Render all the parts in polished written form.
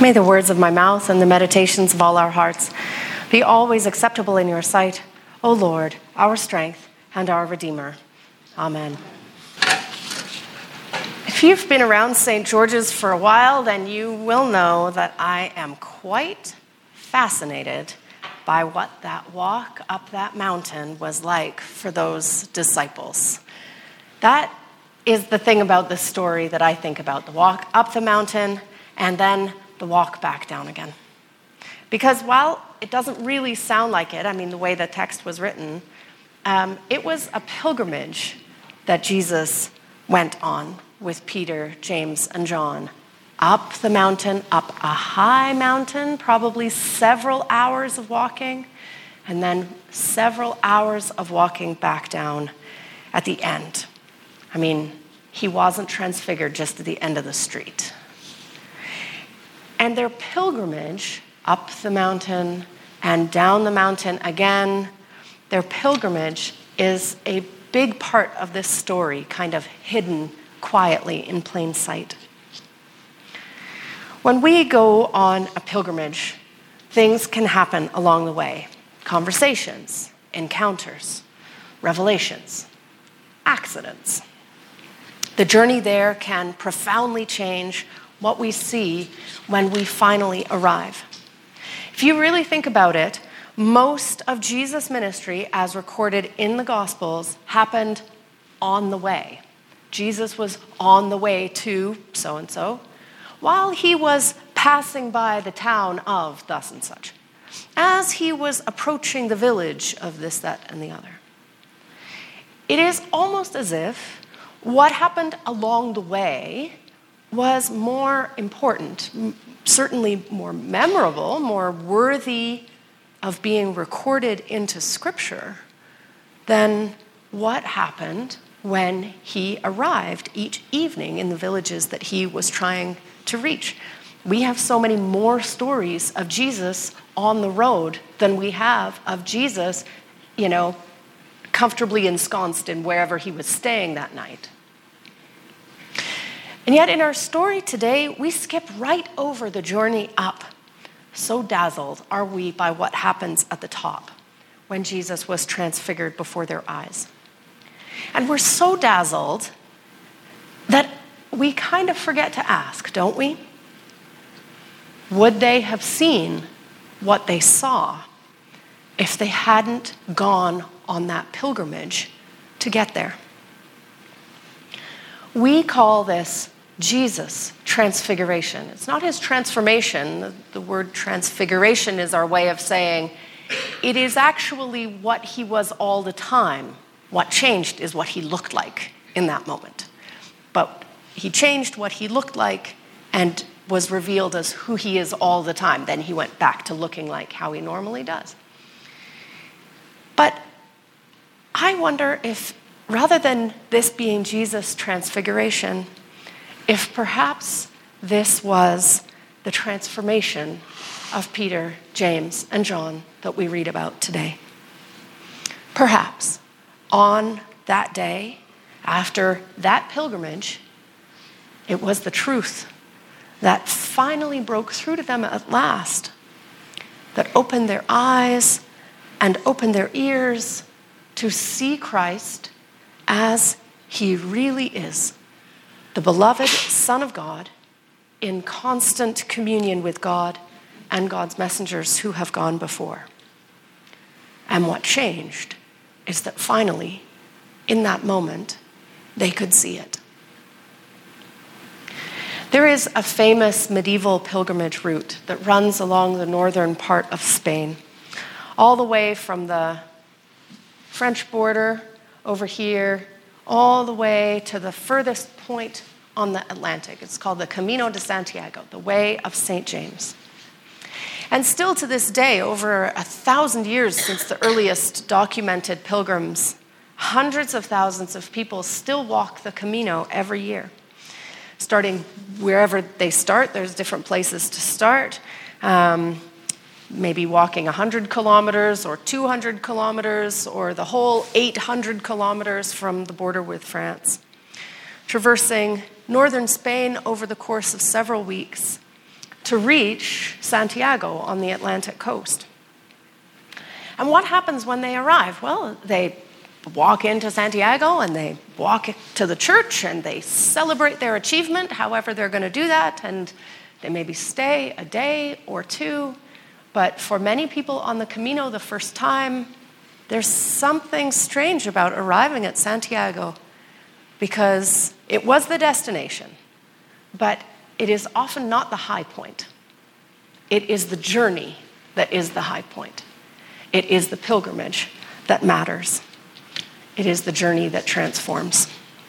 May the words of my mouth and the meditations of all our hearts be always acceptable in your sight, O Lord, our strength and our Redeemer. Amen. If you've been around St. George's for a while, then you will know that I am quite fascinated by what that walk up that mountain was like for those disciples. That is the thing about this story that I think about, the walk up the mountain and then the walk back down again. Because while it doesn't really sound like it, the way the text was written, it was a pilgrimage that Jesus went on with Peter, James, and John. Up the mountain, up a high mountain, probably several hours of walking, and then several hours of walking back down at the end. He wasn't transfigured just at the end of the street. And their pilgrimage up the mountain and down the mountain again, their pilgrimage is a big part of this story, kind of hidden quietly in plain sight. When we go on a pilgrimage, things can happen along the way. Conversations, encounters, revelations, accidents. The journey there can profoundly change what we see when we finally arrive. If you really think about it, most of Jesus' ministry, as recorded in the Gospels, happened on the way. Jesus was on the way to so-and-so, while he was passing by the town of thus and such, as he was approaching the village of this, that, and the other. It is almost as if what happened along the way was more important, certainly more memorable, more worthy of being recorded into Scripture than what happened when he arrived each evening in the villages that he was trying to reach. We have so many more stories of Jesus on the road than we have of Jesus, comfortably ensconced in wherever he was staying that night. And yet in our story today, we skip right over the journey up. So dazzled are we by what happens at the top when Jesus was transfigured before their eyes. And we're so dazzled that we kind of forget to ask, don't we? Would they have seen what they saw if they hadn't gone on that pilgrimage to get there? We call this Jesus' transfiguration. It's not his transformation. The word transfiguration is our way of saying it is actually what he was all the time. What changed is what he looked like in that moment. But he changed what he looked like and was revealed as who he is all the time. Then he went back to looking like how he normally does. But I wonder if, rather than this being Jesus' transfiguration, if perhaps this was the transformation of Peter, James, and John that we read about today. Perhaps on that day, after that pilgrimage, it was the truth that finally broke through to them at last, that opened their eyes and opened their ears to see Christ as he really is, the beloved Son of God, in constant communion with God and God's messengers who have gone before. And what changed is that finally, in that moment, they could see it. There is a famous medieval pilgrimage route that runs along the northern part of Spain, all the way from the French border over here, all the way to the furthest point on the Atlantic. It's called the Camino de Santiago, the Way of St. James. And still to this day, over 1,000 years since the earliest documented pilgrims, hundreds of thousands of people still walk the Camino every year. Starting wherever they start, there's different places to start. Maybe walking 100 kilometers or 200 kilometers or the whole 800 kilometers from the border with France. Traversing northern Spain over the course of several weeks, to reach Santiago on the Atlantic coast. And what happens when they arrive? Well, they walk into Santiago and they walk to the church and they celebrate their achievement, however they're going to do that, and they maybe stay a day or two. But for many people on the Camino the first time, there's something strange about arriving at Santiago, because it was the destination, but it is often not the high point. It is the journey that is the high point. It is the pilgrimage that matters. It is the journey that transforms.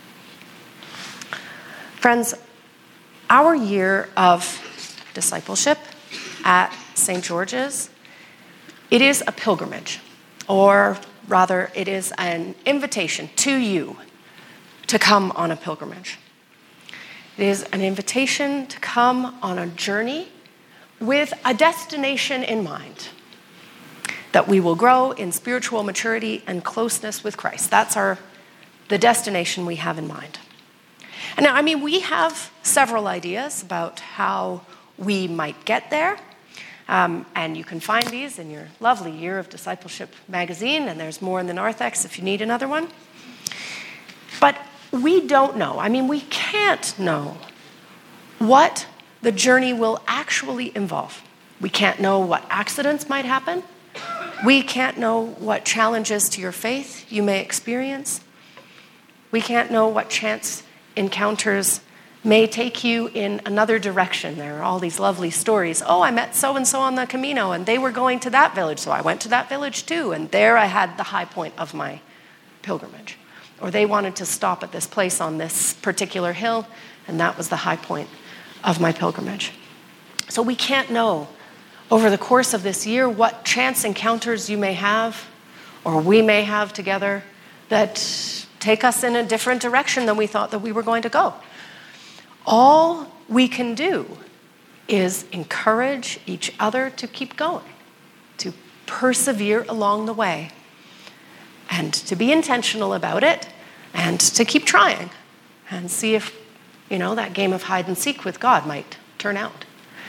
Friends, our year of discipleship at St. George's, it is a pilgrimage, or rather, it is an invitation to you to come on a pilgrimage. It is an invitation to come on a journey with a destination in mind, that we will grow in spiritual maturity and closeness with Christ. That's the destination we have in mind. And now, we have several ideas about how we might get there. And you can find these in your lovely Year of Discipleship magazine, and there's more in the Narthex if you need another one. But we don't know. We can't know what the journey will actually involve. We can't know what accidents might happen. We can't know what challenges to your faith you may experience. We can't know what chance encounters may take you in another direction. There are all these lovely stories. Oh, I met so-and-so on the Camino, and they were going to that village, so I went to that village too, and there I had the high point of my pilgrimage. Or they wanted to stop at this place on this particular hill, and that was the high point of my pilgrimage. So we can't know over the course of this year what chance encounters you may have, or we may have together, that take us in a different direction than we thought that we were going to go. All we can do is encourage each other to keep going, to persevere along the way, and to be intentional about it, and to keep trying, and see if, that game of hide and seek with God might turn out.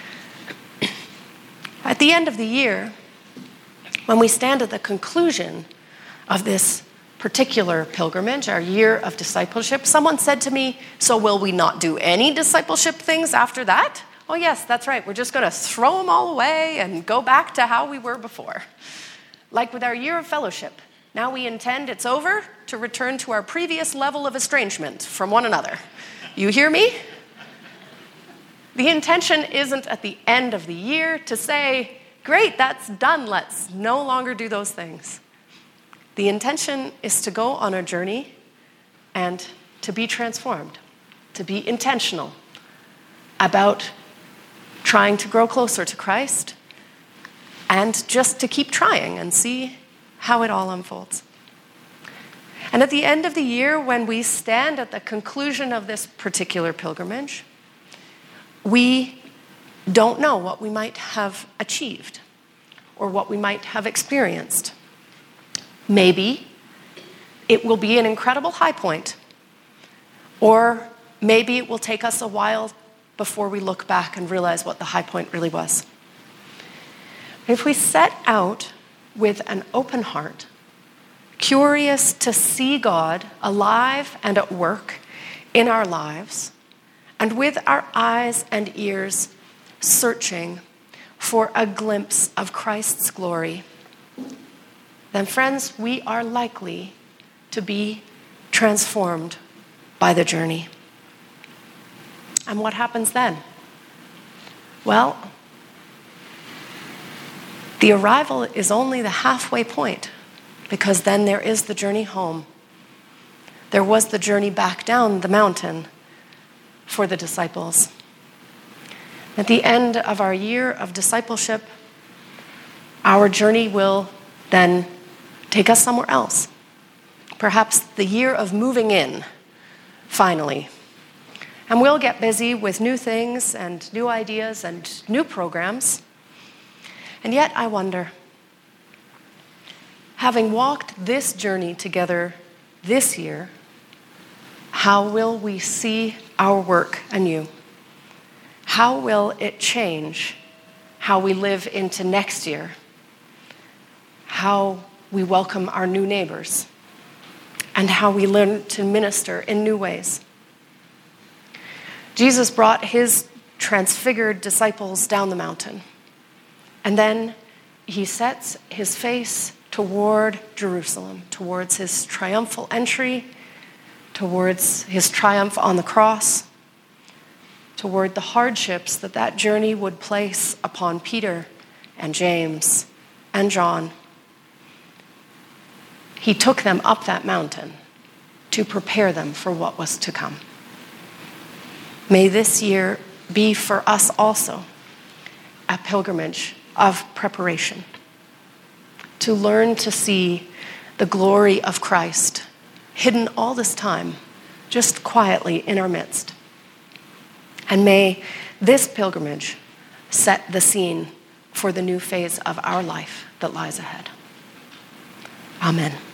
At the end of the year, when we stand at the conclusion of this particular pilgrimage, our year of discipleship, someone said to me, so will we not do any discipleship things after that? Oh yes, that's right. We're just going to throw them all away and go back to how we were before. Like with our year of fellowship, now we intend, it's over, to return to our previous level of estrangement from one another. You hear me? The intention isn't at the end of the year to say, great, that's done, let's no longer do those things. The intention is to go on a journey and to be transformed, to be intentional about trying to grow closer to Christ, and just to keep trying and see how it all unfolds. And at the end of the year, when we stand at the conclusion of this particular pilgrimage, we don't know what we might have achieved or what we might have experienced. Maybe it will be an incredible high point, or maybe it will take us a while before we look back and realize what the high point really was. If we set out with an open heart, curious to see God alive and at work in our lives, and with our eyes and ears searching for a glimpse of Christ's glory, then friends, we are likely to be transformed by the journey. And what happens then? Well, the arrival is only the halfway point, because then there is the journey home. There was the journey back down the mountain for the disciples. At the end of our year of discipleship, our journey will then take us somewhere else. Perhaps the year of moving in, finally. And we'll get busy with new things and new ideas and new programs. And yet I wonder, having walked this journey together this year, how will we see our work anew? how will it change how we live into next year, how we welcome our new neighbors, and how we learn to minister in new ways? Jesus brought his transfigured disciples down the mountain, and then he sets his face toward Jerusalem, towards his triumphal entry, towards his triumph on the cross, toward the hardships that journey would place upon Peter and James and John. He took them up that mountain to prepare them for what was to come. May this year be for us also a pilgrimage of preparation, to learn to see the glory of Christ hidden all this time, just quietly in our midst. And may this pilgrimage set the scene for the new phase of our life that lies ahead. Amen.